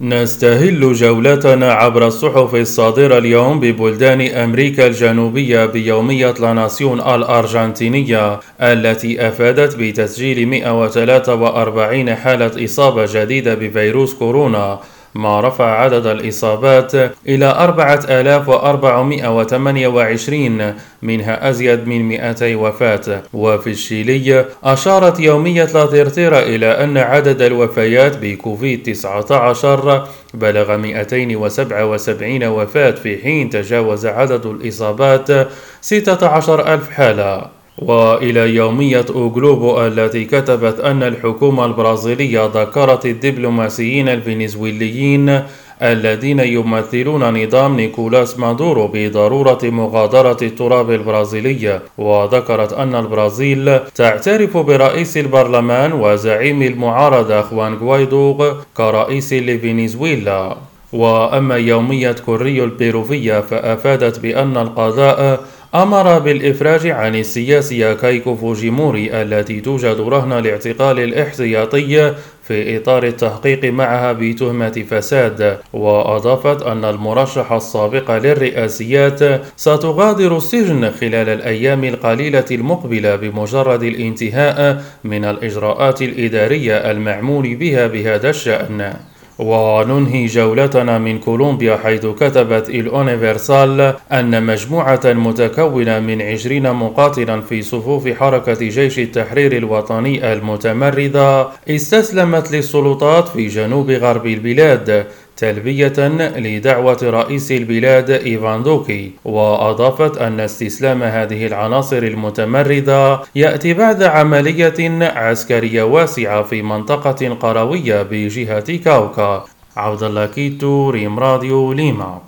نستهل جولتنا عبر الصحف الصادرة اليوم ببلدان أمريكا الجنوبية بيومية لا ناسيون الأرجنتينية التي أفادت بتسجيل 143 حالة إصابة جديدة بفيروس كورونا، ما رفع عدد الإصابات إلى 4428، منها أزيد من 200 وفاة. وفي الشيلي أشارت يومية لا تيرتيرا إلى أن عدد الوفيات بكوفيد-19 بلغ 277 وفاة، في حين تجاوز عدد الإصابات 16,000 حالة. وإلى يومية أوغلوبو التي كتبت أن الحكومة البرازيلية ذكرت الدبلوماسيين الفنزويليين الذين يمثلون نظام نيكولاس مادورو بضرورة مغادرة التراب البرازيلي، وذكرت أن البرازيل تعترف برئيس البرلمان وزعيم المعارضة خوان غوايدو كرئيس لفنزويلا. وأما يومية كوريو البيروفية فأفادت بأن القضاء أمر بالإفراج عن السياسية كايكو فوجيموري التي توجد رهن الاعتقال الاحتياطي في إطار التحقيق معها بتهمة فساد. وأضافت أن المرشحة السابقة للرئاسيات ستغادر السجن خلال الأيام القليلة المقبلة بمجرد الانتهاء من الإجراءات الإدارية المعمول بها بهذا الشأن. وننهي جولتنا من كولومبيا، حيث كتبت الأونيفرسال أن مجموعة متكونة من 20 مقاتلا في صفوف حركة جيش التحرير الوطني المتمردة استسلمت للسلطات في جنوب غرب البلاد تلبية لدعوة رئيس البلاد إيفان دوكي. وأضافت أن استسلام هذه العناصر المتمردة يأتي بعد عملية عسكرية واسعة في منطقة قروية بجهة كاوكا. عبد الله كيتو، ريم راديو، ليما.